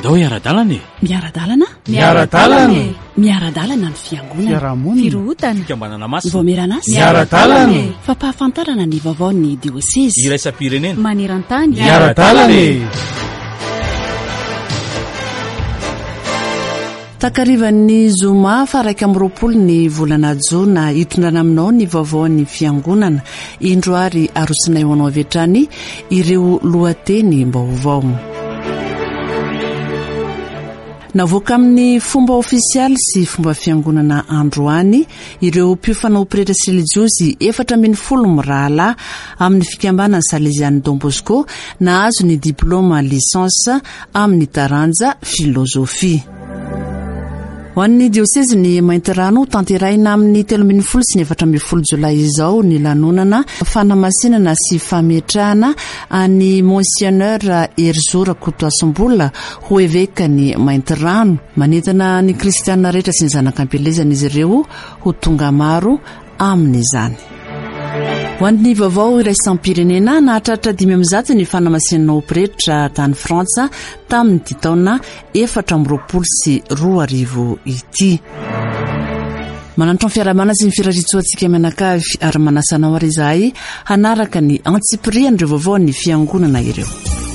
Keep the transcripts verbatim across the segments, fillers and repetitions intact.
andao iara-dalana e miara-dalana miara-dalana miara-dalana ny fiangonana fiarahamonina firohutana fikambanana masina vomeranasy miara-dalana fampahafantarana ny vaovaon'ny diosesy iraisam-pirenena maneran-tany miara-dalana takarivan'ny zoma faraika amin'ny roapolo ny volana jona hitondrana aminao ny vaovaon'ny fiangonana indroary arosinay ho anao avetrany ireo lohateny mbaovao. Navoaka amin'ny fomba ofisialy sy fomba fiangonana androany ireo mpifanao pretra sy relijiosy efatra ambin'ny folo mirahalahy amin'ny fikambanana Salesianina Don Bosco nahazo ny diplôma lisansa amin'ny taranja filozofia. Ho an'ny diosesy ny Maintirano tanteraina amin'ny telo ambin'ny folo sy ny efatra ambin'ny folo jolay izao ny lanonana fanamasinana sy fametrahana any Monseigneur Erzora Kotoasimbola ho eveka ny Maintirano manentana ny kristianina rehetra sy ny zanak'ampelezana izy ireo ho tonga maro amin'izany. Ho an'ny vaovao iraisam-pirenena nahatratra dimy amby zato ny fanamasinana pretra tany Frantsa tamin'ny taona efatra amby roapolo sy roa arivo ity. Manantra ny fiarahamana sy ny firarisoantsika mianakavy ary manasanao ary izahay hanaraka ny antsipirian'ireo vaovao ny fiangonana ireo.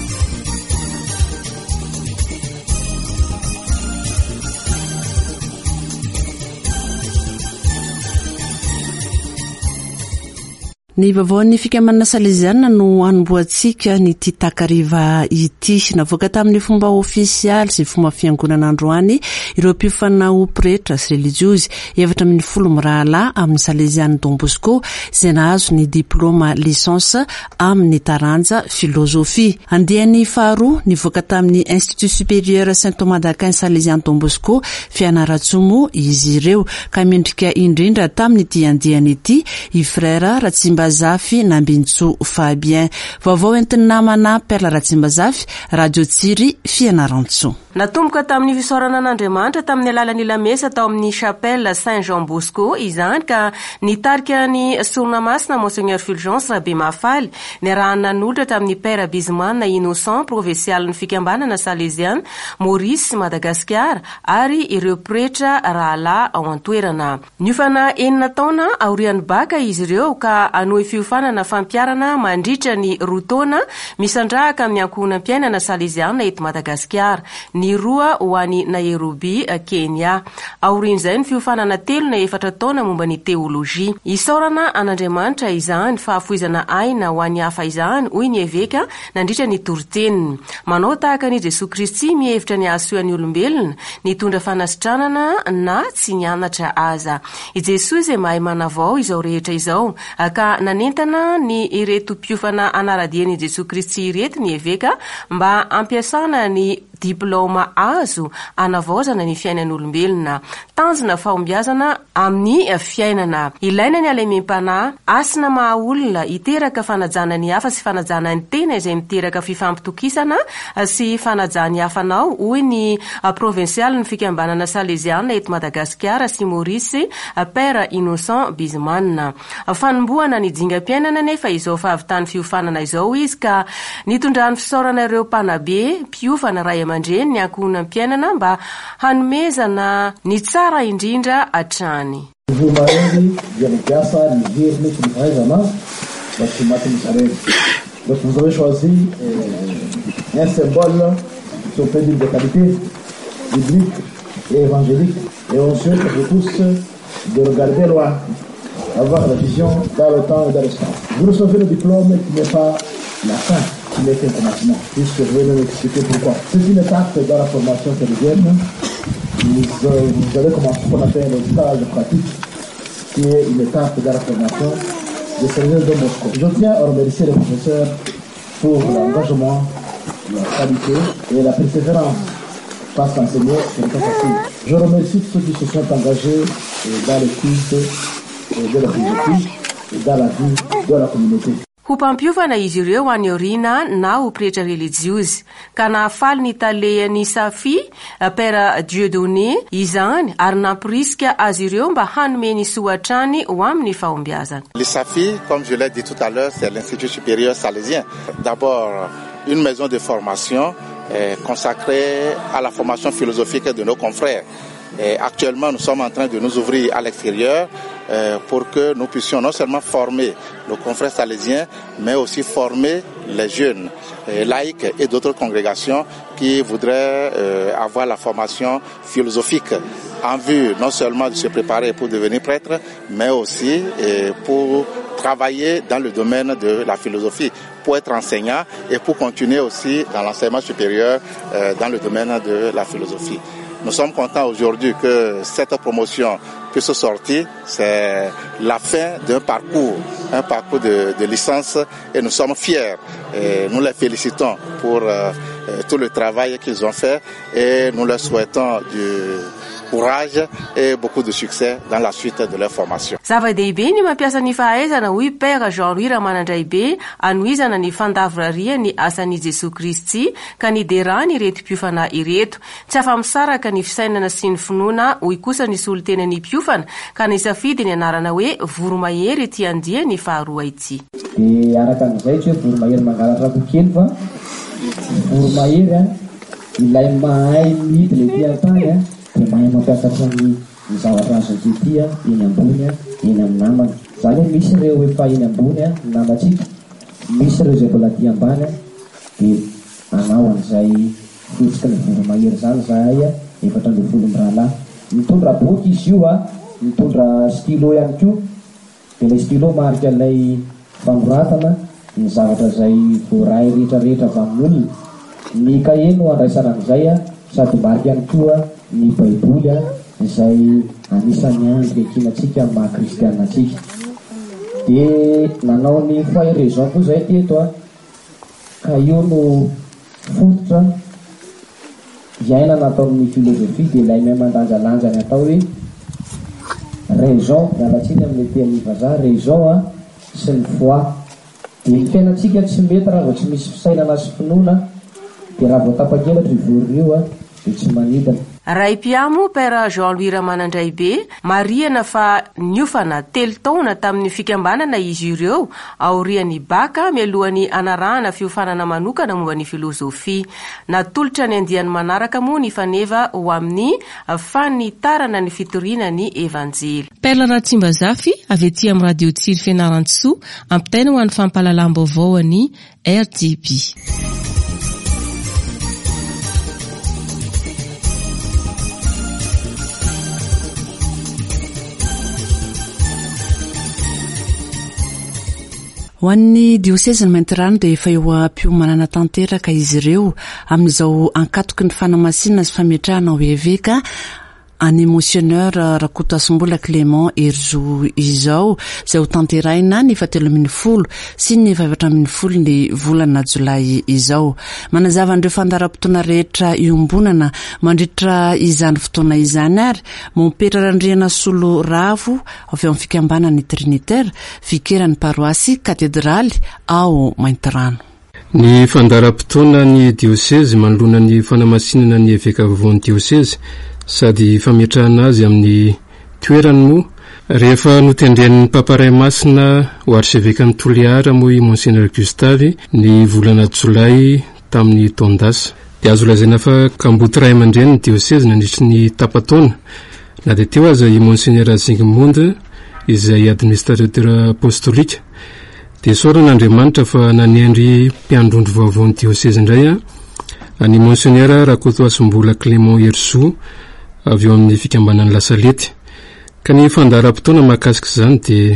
Ny vaovaon'ny fikambanana Salesianina no anomboantsika ny ity takariva ity. Navoaka tamin'ny fomba ofisialy sy fomba fiangonana androany ireo mpifanao pretra sy relijiosy efatra amin'ny folo mirahalahy amin'ny Salesianina Don Bosco izay nahazo ny diplôma lisansa amin'ny taranja filozofia. Andiany faharoa nivoaka tamin'ny Institut Supérieur Saint Thomas d'Aquin Salesianina Don Bosco fianaratsomo izy ireo ka mendrika indrindra tamin'ny ity andiany ity i frère Ratsimbazafy Nambintso Fabien. Vaovao entin'ny namana Perla Ratsimbazafy Radio Tsiri Fianarantso. Natomboka tamin'ny fisaorana an'Andriamanitra tamin'ny alalan'ny lamesa tao amin'ny chapelle Saint Jean Bosco izany ka nitarika ny soronamasina Monseigneur Fulgence Rabe Mafaly niarahana n'olatra tamin'ny Père Bisman Innocent provincial ny fikambanana Salesiana Maurice Madagascar ary ireo pretra rahalahy ao an-toerana. Niofana enina taona aorian'ny baka izy ireo ka anohy fiofanana fampiarana mandritra ny roa taona misandrahaka amin'ny ankohonam-piainana Salesiana eto Madagasikara. Ny roa ho an'i Nairobi, Kenya. Aorian'izay ny fiofanana telo na efatra taona momba ny teolojia. Isaorana an'Andriamanitra izany fahafoizana aina ho an'ny hafa izany hoy ny eveka nandritra ny toriteniny. Manao tahaka ny Jesoa Kristy mihevitra ny ahasoan'ny olombelona nitondra fanasitranana na tsy nianatra aza. I Jesoa izay mahay manavao izao rehetra izao ka nanentana ny ireto mpiofana anaradian'i Jesoa Kristy ireto ny eveka mba ampiasana ny diplôma azo anavaozana ny fiainan'olombelona, tanjona fahombiazana amin'ny fiainana. Ilaina ny alemem-panahy, asina maha olona hiteraka fanajana ny hafa sy fanajana ny tena izay miteraka fifampitokisana sy fanajana ny hafanao, hoy ny provincial ny fikambanana Salesiana eto Madagasikara sy Maurice Père Innocent Bisman. Fanomboana ny dingam-piainana nefa izao fahavitany fiofanana izao izy ka nitondrany fisaorana ireo mpanabe mpiofana ray aman-dreny ny ankohonam-piainana mba hanomezana ny tsara indrindra hatrany. Donc vous avez choisi euh, un symbole qui peut dire de qualité biblique et évangélique, et on souhaite pour tous de regarder loin, avoir la vision dans le temps et dans l'espace. Vous recevez le diplôme qui n'est pas la fin, qui n'est qu'un commencement, puisque je vais vous expliquer pourquoi. C'est une étape dans la formation chrétienne. Vous, euh, vous allez commencer ce qu'on appelle le stage pratique, qui est une étape dans la formation de Seigneur Don Bosco. Je tiens à remercier les professeurs pour l'engagement, la qualité et la persévérance. Parce qu'enseigner, ce n'est pas facile. Je remercie tous ceux qui se sont engagés dans l'étude de la philosophie et dans la vie de la communauté. Hupampiofana izy ireo any orina na ho pretra religiozy ka nahafaly ny talehany Safi Père Dieudonné izany ary nampirisika azy ireo mba hanome ny soatrany ho amin'ny fahombiazana. Les Safi, comme je l'ai dit tout à l'heure, c'est l'Institut supérieur salésien. D'abord, une maison de formation euh, consacrée à la formation philosophique de nos confrères. Et actuellement, nous sommes en train de nous ouvrir à l'extérieur euh, pour que nous puissions non seulement former nos confrères salésiens, mais aussi former les jeunes euh, laïcs et d'autres congrégations qui voudraient euh, avoir la formation philosophique en vue non seulement de se préparer pour devenir prêtre, mais aussi euh, pour travailler dans le domaine de la philosophie, pour être enseignant et pour continuer aussi dans l'enseignement supérieur euh, dans le domaine de la philosophie. Nous sommes contents aujourd'hui que cette promotion puisse sortir. C'est la fin d'un parcours, un parcours de, de licence, et nous sommes fiers. Et nous les félicitons pour euh, tout le travail qu'ils ont fait et nous leur souhaitons du courage et beaucoup de succès dans la suite de leur formation. Zava-dehibe ny mampiasa ny fahaizana hoy Père Jean-Louis Ramanandray be anohizana ny fandavraria ny asan'i Jesosy Kristy ka niderany ireto mpiofana ireto. Tsy afa-misaraka ny fisainana sy ny finoana hoy kosa ny solotena ny mpiofana ka nisafidy ny anarana hoe voromahery ety andia ny faharoa ity. E araka an'izay tsy hoe voromahery mangalatra kokely fa voromahery a ilay mahay midina ety an-tany a dia mahay mampiakatra ny zavatra azo ity eny ambony a eny amin'ny namany. Zany hoe misy ireo efa eny ambony a ny namantsika, misy ireo izay mbola aty ambany a dia anao an'izay fotsika ny voromahery zany zahay a efatra ambin'ny folo mirahalahy. Mitondra boky izy io a, mitondra stylo ihany koa, dia ilay stylo marika ilay fanoratana ny zavatra izay voaray rehetrarehetra avy amin'olona. Ny kahie no andraisana an'izay a, sady marika ihany koa ny baiboly a izay anisan'ny andriakinantsika amin'ny maha-kristianantsika. Dia nanao ny foyer raison koa izay teto a, ka io no fototra iaina nataon'ny filozofia dia ilay mahay mandanjalanja ny atao hoe raison, mialatsiny amin'ny teny vazaha raison a sy ny foi. Dia ny fiainantsika tsy mety raha vao tsy misy fisainana sy finoana, dia raha vao tapa-kelatra ivorin'io a dia tsy manidina. Raim-piamo Père Jean-Louis Ramanandray be marihana fa niofana telo taona tamin'ny fikambanana izy ireo aorian'ny baka mialohan'ny anarahana fiofanana manokana momba ny filozofia. Natolotra ny andiany manaraka moa ny faneva ho amin'ny fanitarana ny fitoriana ny evanjely. Perla Ratsimbazafy avy ety amin'ny radio Tsiry Fianarantsoa ampitaina ho an'ny fampahalalam-baovao an'ny R D P. Ho an'ny diocèse Maintirano dia efa eo am-piomanana tanteraka izy ireo amin'izao ankatoky ny fanamasinana sy fametrahana ho eveka any Monseigneur Rakotoasimbola Clément Herzo izao, izay ho tanteraina ny fahatelo ambin'ny folo sy ny efatra ambin'ny folo ny volana Jolay izao. Manazava andreo fandaharam-potoana rehetra iombonana mandritra izany fotoana izany ary Mompera Randriana Solo Ravo avy amin'ny fikambanany Trinitaire vikerany paroasy katedraly ao Maintirano. Ny fandaharam-potoana ny diocèse manoloana ny fanamasinana ny eveka vovon'ny diocèse sady fametrahana azy amin'ny toerany moa rehefa notendren'ny paparay masina ho arseveka ny Toliara moa i Monseigneur Gustave ny volana Jolay tamin'ny taondasa. Dia azo lazaina fa kamboty ray aman-dreny ny diocèse nandritry ny tapataona, na dia teo aza i Monseigneur Zigmond izay administrateur apostolika. Dia soran'Andriamanitra fa nanendry mpiandrondro vaovao ny diocèse indray a any Monseigneur Rakotoasimbola Clément Herzo avy eo amin'ny fikambanan'ny Lasalety. Ka ny fandaharam-potoana mahakasika izany dia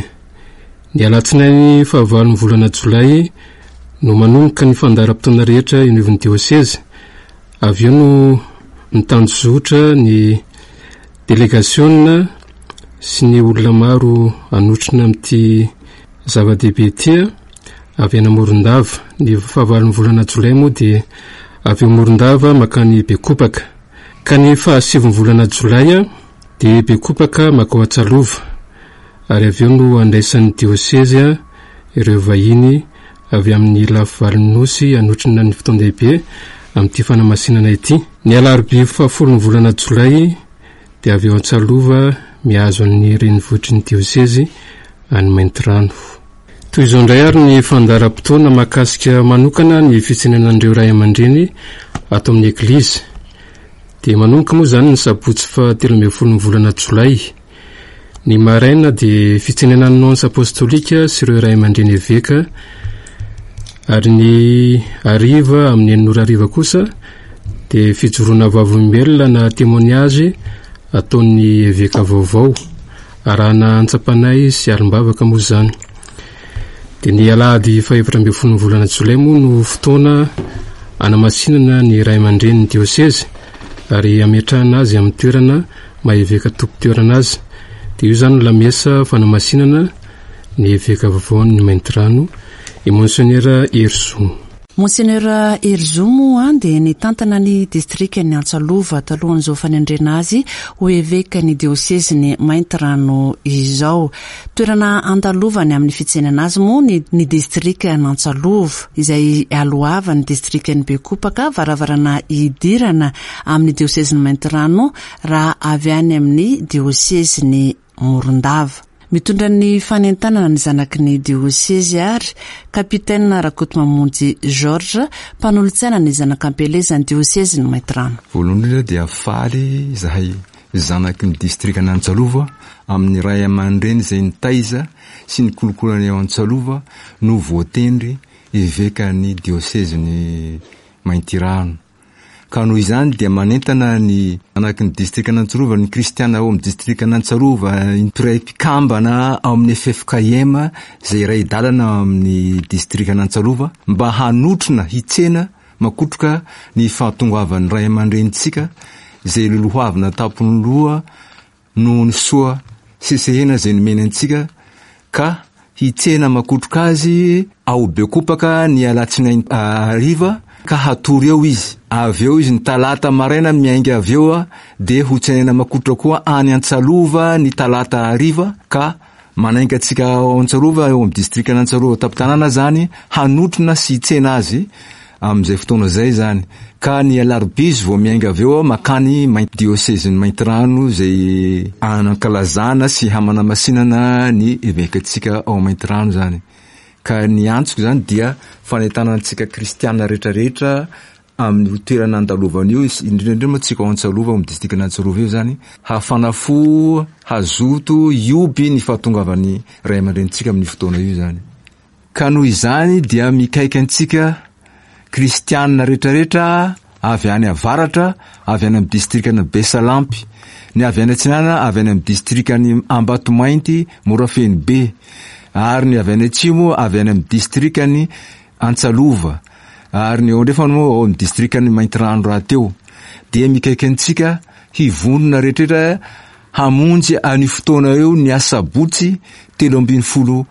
ny alatsinainy fahavalo ny volana Jolay no manomboka ny fandaharam-potoana rehetra iniovan'ny diocèse. Avy eo no mitanjozotra ny délégationna sy ny olona maro anotrina amin'ity zava-dehibe ity avy any Morondava. Ny fahavalo ny volana Jolay moa dia avy eo Morondava makany Bekopaka. Ka ny fahasivy ny volana Jolay dia Bekopaka makao Atsalova, ary avy eo no andraisan'ny diocèse ireo vahiny avy amin'ny lafy valon'nosy anotrina ny fotoan-dehibe amin'ity fanamasinana ity. Ny alarobia fahafolo ny volana Jolay dia avy eo Atsalova mihazo ny renivohitr'ny diocèse any Maintirano. Toy izao indray ary ny fandaharam-potoana mahakasika manokana ny fitsinanan'ireo ray aman-dreny ato amin'ny eglizy. Dia manomboka moa zany ny sabotsy fa telo ambin'ny folo ny volana Jolay. Ny maraina dia fitsenenan'ny ansa apostolika sy ireo ray aman-dreny eveka, ary ny ariva amin'ny enon'ora ariva kosa dia fijoroana vavolombelona na témoignage ataon'ny eveka vaovao, arahana antsapanay sy alim-bavaka moa zany. Dia ny alahady fahaefatra ambin'ny folo ny volana Jolay moa no fotoana anamasinana ny ray aman-dreny ny diocèse ary ametrahana azy amin'ny toerana maha-eveka tompo-toerana azy. Dia io zany lamesa fanamasinana ny eveka vaovao ny Maintirano i Monseigneur Herzou. Monseigneur Herzou moa dia nitantana ny distrika ny Antsalova talohan'izao fanendrena azy ho eveka ny diocèse ny Maintirano izao. Toerana andalovany amin'ny fitsenana azy moa ny, ny distrika ny Antsalova izay aloava ny distrika ny Bekopaka varavarana idirana amin'ny diocèse ny Maintirano raha avy any amin'ny diocèse ny Morondava. Mitondra ny fanentanana ny zanaky ny diocèse ary kapitaine Rakotomamonjy George mpanolotsaina ny zanak'ampeleza ny diocèse ny Maintirano. Voalohany indrindra dia faly zahay zanaky ny distrika ny Antsalova amin'ny ray aman-dreny izay nitaiza sy ny kolokolana eo Antsalova no voatendry eveka ny diocèse ny Maintirano. Ka noho izany dia manentana ny anaky ny distrika n'Antsarova ny kristiana ao amin'ny distrika n'Antsarova mpiray mpikambana ao amin'ny F F K M izay iray dalana amin'ny distrika n'Antsarova mba hanotrona hitsena makotroka ny fahatongavan'ny ray aman-drenitsika izay lolohavina tapon'ny loha noho ny soa sesehena izay nomena antsika ka hitsena makotroka azy ao Bekopaka ny alatsinainy ariva ka hatory eo izy. Avy eo izy ny talata maraina miainga avy eo dia hotsenena makotra koa any Antsalova ny talata ariva ka manainga antsika ao Antsalova eo amin'ny distrika n'Antsarova tapitanana zany hanotrona sy hitsena azy amin'izay fotoana zay zany. Ka ny alarobia vao miainga avy eo makany diocèse ny Maintirano izay anankalazana sy hamanamasinana ny evekatsika ao Maintirano zany. Ka ny antsoko zany dia fanentanantsika kristiana rehetrarehetra amin'ny toerana andalovana io indrindra moa tsika ao Antsalova amin'ny distrika n'Antsalova io zany hafanafo hazoto ioby ny fahatongavan'ny ray aman-drenitsika amin'ny fotoana io zany. Ka noho izany dia mikaiky antsika kristiana rehetrarehetra avy any avaratra, avy any amin'ny distrika ny Besalampy, ny avy any atsinana avy any amin'ny distrika ny Ambatomainty, Morafeny be, ary ny avy any atsimo avy any amin'ny distrika ny Antsalova, ary ny eo ndrefa moa ao amin'ny distrika ny Maintirano raha teo. Dia mikaiky antsika hivonona rehetrarehetra hamonjy any fotoana eo ny asabotsy telo ambin'ny folo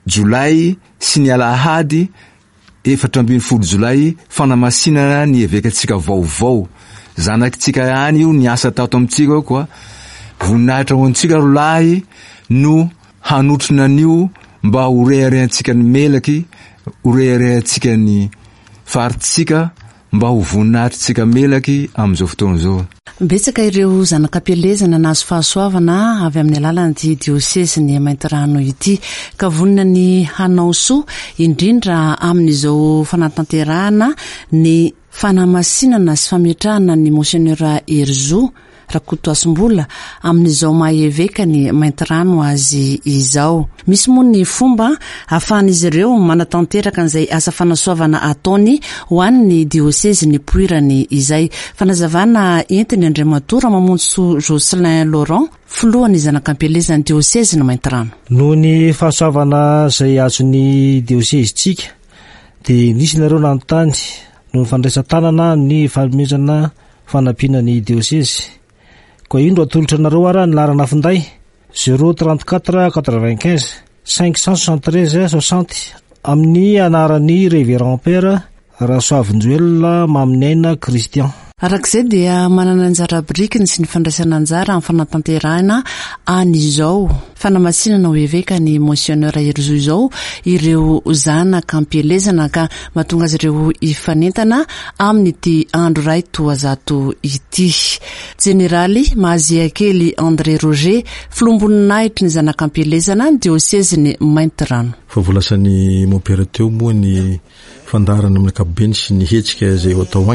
Jolay sy ny alahady efatra ambin'ny folo Jolay fanamasinana ny evekatsika vaovao. Zanakitsika ihany io ny asa tato amintsika koa voninahitra ho antsika rolahy no hanotrona an'io mba horeharehantsika ny melaky, horeharehantsika ny faritsika mba ho voninahitrytsika melaky amin'izao fotoana izao. Betsaka ireo zanak'ampelezana nazo fahasoavana avy amin'ny alalan'ity diocèse ny Maintirano ity ka vonina ny hanao soa indrindra amin'izao fanatanterahana ny fanamasinana sy fametrahana ny Monseigneur Herzou Rakoto Asimbola amin'izao maha-eveka ny Maintirano azy izao. Misy moa ny fomba ahafahan'izy ireo manatanteraka an'izay asa fanasoavana ataony ho an'ny diocèse ny poirany izay. Fanazavana entiny Andriamatora Mamonjy Jocelyn Laurent filohan'ny zanak'ampelezan'ny diocèse ny Maintirano. Noho ny fahasoavana izay azon'ny diocèse tsika dia nisy nareo nanontany no ny fandraisan-tanana ny fanomezana fanampiana ny diocèse. Koa indro atolotra nareo ara ny larana finday zéro trente-quatre quatre-vingt-quinze cinq cent soixante-treize soixante amin'ny anaran'ny révérend père Rasoavinjoel Maminaina Christian. Arak'izay dia manana anjara birikiny sy ny fandraisana anjara amin'ny fanatanterahana an'izao fanamasinana ho eveka ny Monseigneur Herzou izao ireo zanak'ampelezana ka mahatonga azy ireo ifanentana amin'ity andro ray toazato ity. Jeneraly Maziakely André Roger filomboninahitry ny zanak'ampelezana ny diocèse ny Maintirano. Fa volasan'ny mon père teo moa ny fandarana amin'ny ankapobeny sy ny hetsika izay atao agny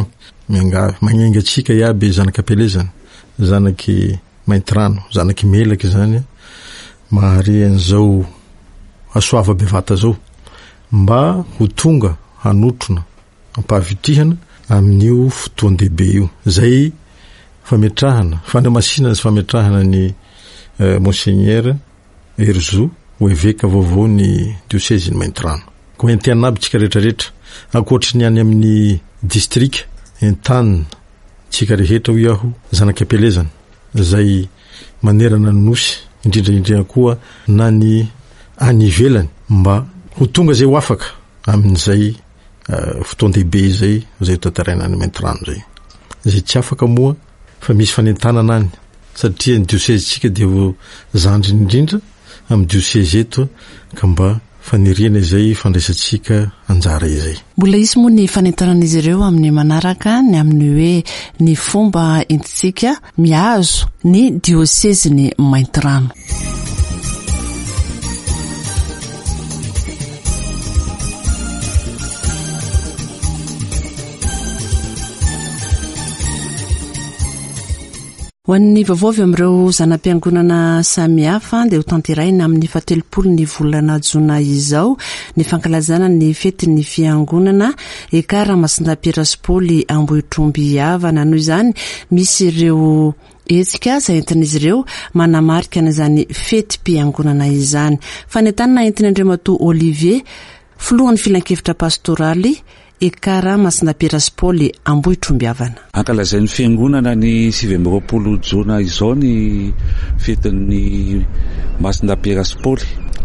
miangavy magnenga atsika iaby zanaky apelezana, zanaky maintrano, zanaky melaky zany mahare an'izao asoava bevata zao mba ho tonga hanotrona ampavitihana amin'io fotoan-dehibe io. Zay fametrahana fanamasinana sy fametrahana ny uh, monseigneur Herzo ho eveka vaovao ny diocèse ny Maintrano. Ko entianaby tsika rehetrarehetra akoatry ny any amin'ny district entanina tsika rehetra ho iaho zanaky apelezana zay manerana ny nosy indrindraindrina koa na ny any ivelany mba ho tonga zay ho afaka amin'izay uh, fotoan-dehibe zay zay tantaraina any Maintrano zay. Zay tsy afaka moa fa misy fanentanana any satria ny diocèse tsika dia vo zandry indrindra amin'ny diocèse eto ka mba faniriana izay fandraisantsika anjara izay. Mbola isy moa ny fanentanan'izy ireo amin'ny manaraka ny amin'ny hoe ny fomba entintsika mihazo ny diocèse ny Maintrano. Ho an'ny vaovavy amin'ireo zanam-piangonana samihafa dia ho tanteraina amin'ny fahatelopolo ny volana jona izao ny fankalazana ny fety ny fiangonana ekara Masindahy-Piraspoly Ambohitromby Havana. Noho izany misy ireo etsika izay entin'izy ireo manamarika n'izany fety mpiangonana izany. Fanentanana entin'i Andriamatoa Olivier, filohan'ny filan-kevitra pastoraly ekara Masindahy-Piraspoly Ambohitromby Havana. Ankalazain'ny fiangonana ny sivy amby roapolo jona izao ny fetin'ny Masindahy-Piraspoly.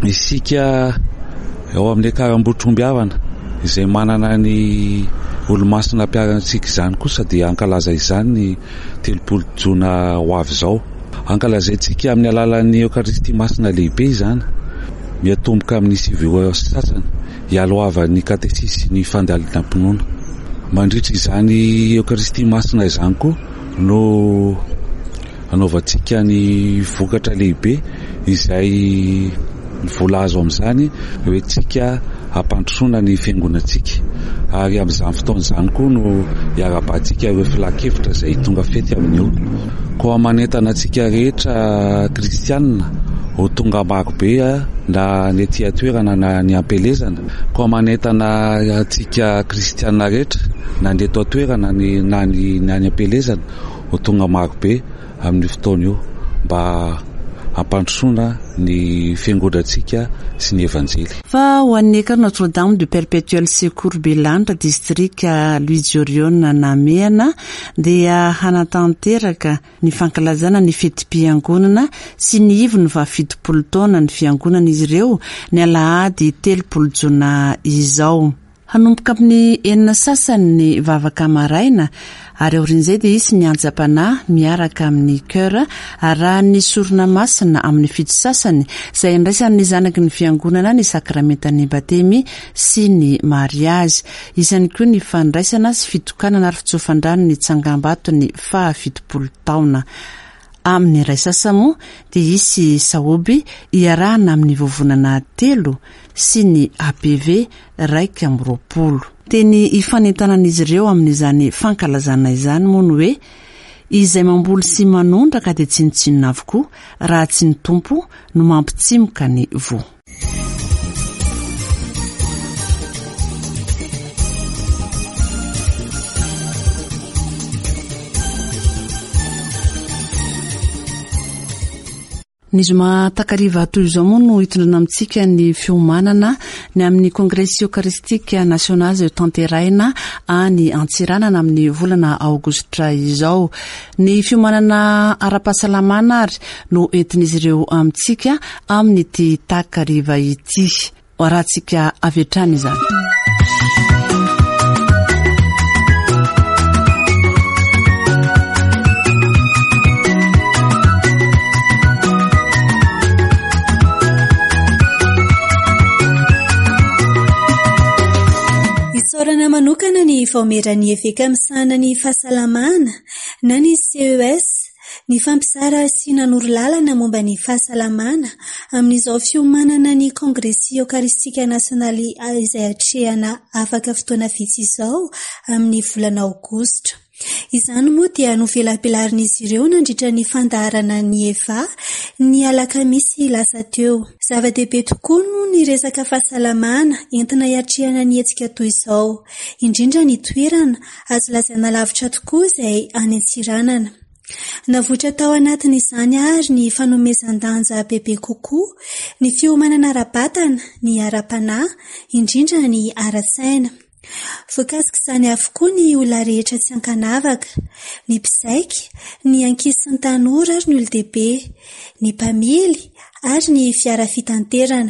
Isika eo amin'ny ekara Ambohitromby Havana izay manana ny olo-masina mpiarantsika izany kosa dia ankalaza izany ny telopolo jona ho avy izao. Ankalazaintsika amin'ny alalan'ny Eucharistie masina lehibe izany miatomboka amin'ny sivy roa sasany ialoavan'ny katesisy ny fandalinam-pinoana. Mandritra izany Eucharistie masina izany koa no anaovantsika ny vokatra lehibe izay voalazo amin'izany hoe tsika hampandrosoana ny fiangonantsika, ary amin'izany fotoan'izany koa no iarabantsika ireo filan-kevitra izay tonga fety amin'io. Koa manentana antsika rehetra kristianina ho tonga marobe na ny aty atoerana na ny ampelezana, koa manentana antsika kristianina rehetra na ny eto atoerana na ny ampelezana ho tonga marobe amin'ny fotoana io mba hampandrosoana ny fiangonantsika sy ny evanjely. Fa ho an'ny ekara Notre-Dame du Perpétuel Secours Belanitra district Louis Jorion Namehana dia hanatanteraka ny fankalazana ny fetim-piangonana sy ny ivo ny vafitopolo taona ny fiangonana izy ireo ny alahady telopolo jona izao. Hanomboka amin'ny enina sasany ny vavaka maraina ary aorin'izay dia isy ny anjapana miaraka amin'ny cœur arahan'ny sorona masina amin'ny fito sasany izay andraisan'ny zanaky ny fiangonana ny sakramentany batemy sy ny mariazy. Isany koa ny fandraisana sy fitokanana ary fitsofandrano ny tsangambato ny fahafitopolo taona. Amin'ny ray sasamo dia isy saoby iarahana amin'ny vovonana telo sy ny A P V raika amby roapolo. Teny ifanentanan'izy ireo amin'izany fankalazana izany moa ny hoe izay mamboly sy manondraka dia tsinotsinona avokoa raha tsy ny tompo no mampitsimoka ny vo. Ny zoma takariva toy izao moa no hitondrana amintsika ny fiomanana ny amin'ny Congrès Eucharistique National izay tanteraina any Antsiranana amin'ny volana aogositra izao. Ny fiomanana ara-pahasalamana ary no entin'izy ireo amintsika amin'ny ity takariva ity. Rahantsika avetrany izany. Isaorana manokana ny faomeran'ny efeka misana ny fahasalamana na ny C E S, ny fampisara sy nanoro lalana momba ny fahasalamana amin'izao fiomanana ny Congrès Eucharistique National izay hatrehana afaka fotoana vitsy izao amin'ny volana aogositra. izany moa dia novelabelarina ireo nandritra ny fandaharana ny eva ny alakamisy lasa teo. Zava-dehibe tokoa no ny resaka fahasalamana entina hiatrehana ny hetsika toy izao, indrindra ny toerana azo lazaina lavitra tokoa izay any Antsiranana. Navoatra tao anatin' izany ary ny fanomezan-danja bebe kokoa, ny fiomanana ara-batana, ny ara-panahy, indrindra ny ara-tsaina. Voakasika izany avokoa ny olona rehetra tsy ankanavaka, ny mpizaika, ny ankizy sy ny tanora ary ny olon-dehibe, ny mpamily ary ny fiara fitanterana.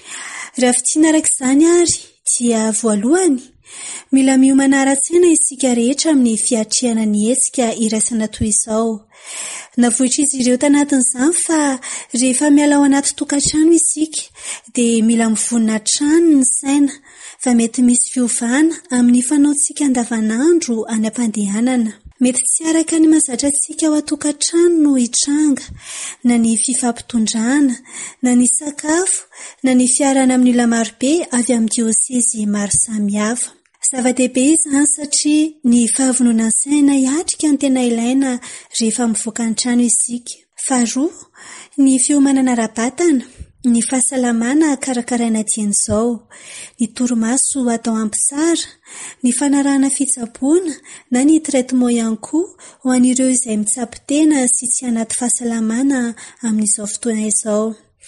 Raha fitiana araka izany ary dia voalohany mila miomana ara-tsaina isika rehetra amin'ny fiatrehana ny hetsika iraisana toy izao. Navoitra izy ireo tanatin'izany fa rehefa miala ao anaty tokantrano isika dia mila mivonona trano ny saina fa mety misy fiovana amin'ny fanaontsika andavanandro any am-pandehanana. Mety tsy araka ny mahazatra antsika ao an-tokantrano no hitranga, na ny fifampitondrana, na ny sakafo, na ny fiarana amin'ny olona marobe avy amin'ny diosezi maro samihafa. Zava-dehibe izany satria ny fahavonona saina hiatrika ny tena ilaina rehefa mivoaka ny trano isika. Faharoa, ny fiomanana ara-batana, ny fahasalamana karakaraina dian'izao, ny torimaso atao ampy tsara, ny fanarahana fitsaboana na ny traitement ihany koa ho an'ireo izay mitsapitena sy tsy anaty fahasalamana amin'izao fotoana izao.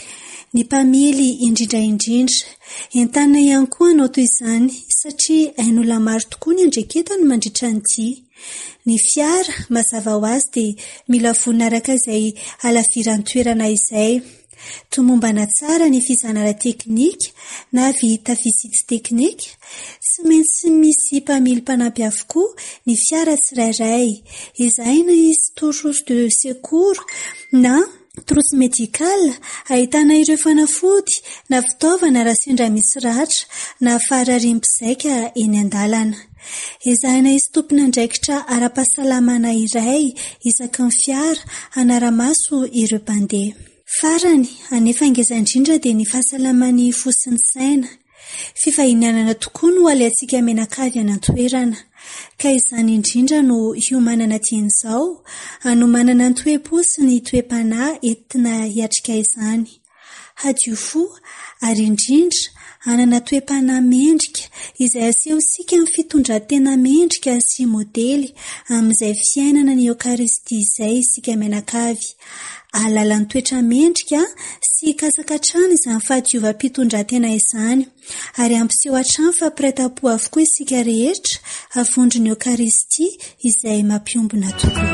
Ny mpamily indrindra indrindra entanina ihany koa anao toy izany satria ain'olona maro tokoa ny andreketany mandritra ny tia. Ny fiara mazava ho azy dia mila vonona araka izay halaviran'ny toerana izay. Tomombana tsara ny fizanara teknika na vita vizity teknika, tsy maintsy misy mpamily mpanampy avokoa ny fiara tsirairay, izay na izy trousse de secours na trousse médicale, ahitana ireo fanafody na fitaovana raha sendra misy ratra na fararim-pizaika eny an-dalana. Ezahina izy tompona andraikitra ara-pahasalamana iray isaky ny fiara hanara-maso ireo mpandeha. Farany, anefa ngeza indrindra dia ny fahasalaman'ny fo sy ny saina. Fifahinanana tokoa no alehantsika menakavy any an-toerana, ka izany indrindra no hiomanana tian'izao, hanomanana ny toe-po sy ny toe-panahy entina hiatrika izany. Hadio fo ary indrindra hanana toe-panahy mendrika izay asehosika amin'ny fitondran-tena mendrika sy modely amin'izay fiainana ny Eucharistia izay isika menakavy. Alalan'ny toetra mendrika sy kasakatrano izany fahadiovam-pitondran-tena izany, ary ampiseho hatrany fa pirai-tam-po avokoa isika rehetra avondro ny Eucharistia izay mampiombona tokoa.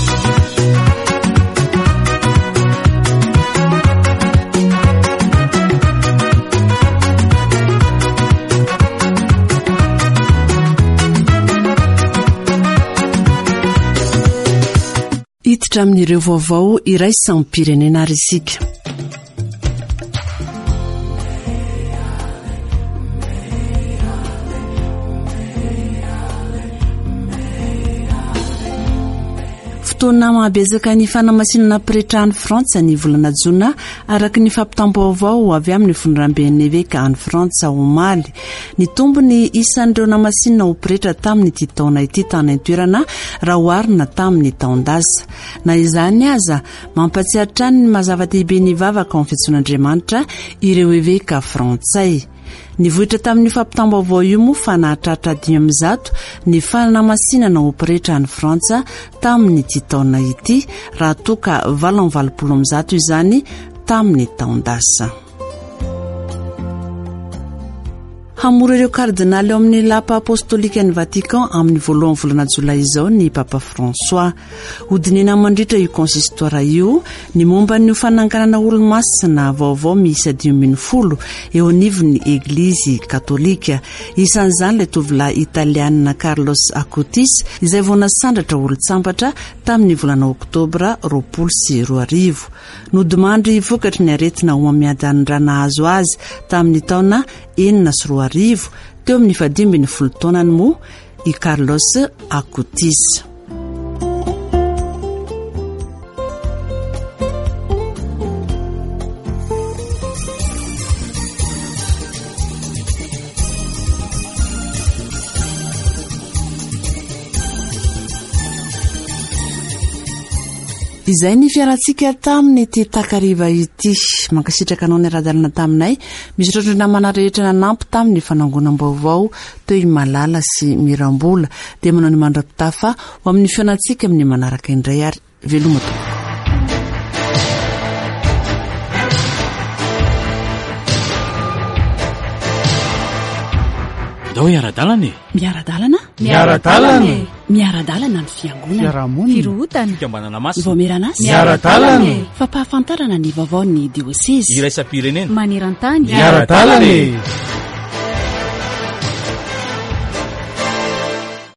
Hiditra amin'ireo vaovao iraisan'ny pirenena ary isika. Fotoana mahabezaka ny fanamasinana pretra any Frantsa ny volana Jona araka ny fampitam-baovao avy amin'ny vonramben'ny évêque any Frantsa omaly. Ny tombony isan'ireo namasinana ho pretra tamin'ny ity taona ity tany an-toerana raha oharina tamin'ny taon-dasa. Na izany aza mampatsiaro trany ny mazava-dehibe ny vavaka amin'ny fiantsoan'Andriamanitra ireo évêque frantsay. Ny vohitra tamin'ny fampitam-baovao io moa fa nahatratra dimy amby zato ny fanamasinana ho pretra any Frantsa tamin'ny ity taona ity raha toka valo amby valopolo amby zato izany tamin'ny taon-dasa. Hamora ireo kardinaly ao amin'ny lapa apostolika ny Vatican amin'ny voalohan'ny volana Jolay izao ny Papa François. Hodinina mandritra io konsistora io ny momba ny fananganana olo-masina vaovao miisa dimy ambin'ny folo eo anivon'ny Eglizy Katolika. Isan'izany ilay tovolahy Italiana Carlos Acutis izay vao nasandratra olo-tsambatra tamin'ny volana Oktobra roapolo sy roa arivo. Nodimandry vokatry ny aretina ho amiadan'ny nahazo azy tamin'ny taona enina sy roa arivo teo amin'ny fadimy ambin'ny folo taonany moa i Carlos Acutis. izay ny fiarantsika taminy ty takariva ity mankasitraka anao ny radalina taminay misy trondronamana rehetra nanampy tamin'ny fanangonam-baovao toy malala sy mirambola dia manao ny mandrapitafa ho amin'ny fiarantsika amin'ny manaraka indray ary veloma tompoko. Dao miaradalana e. Miaradalana? Miaradalana. Miaradalana ny fiangonana. Fiarahamonina. Firohotana. Fikambanana masina. Voameran'asa. Miaradalana. Fampahafantarana ny vaovao ny diocèse. Iraisam-pirenena. Maneran-tany. Miaradalana.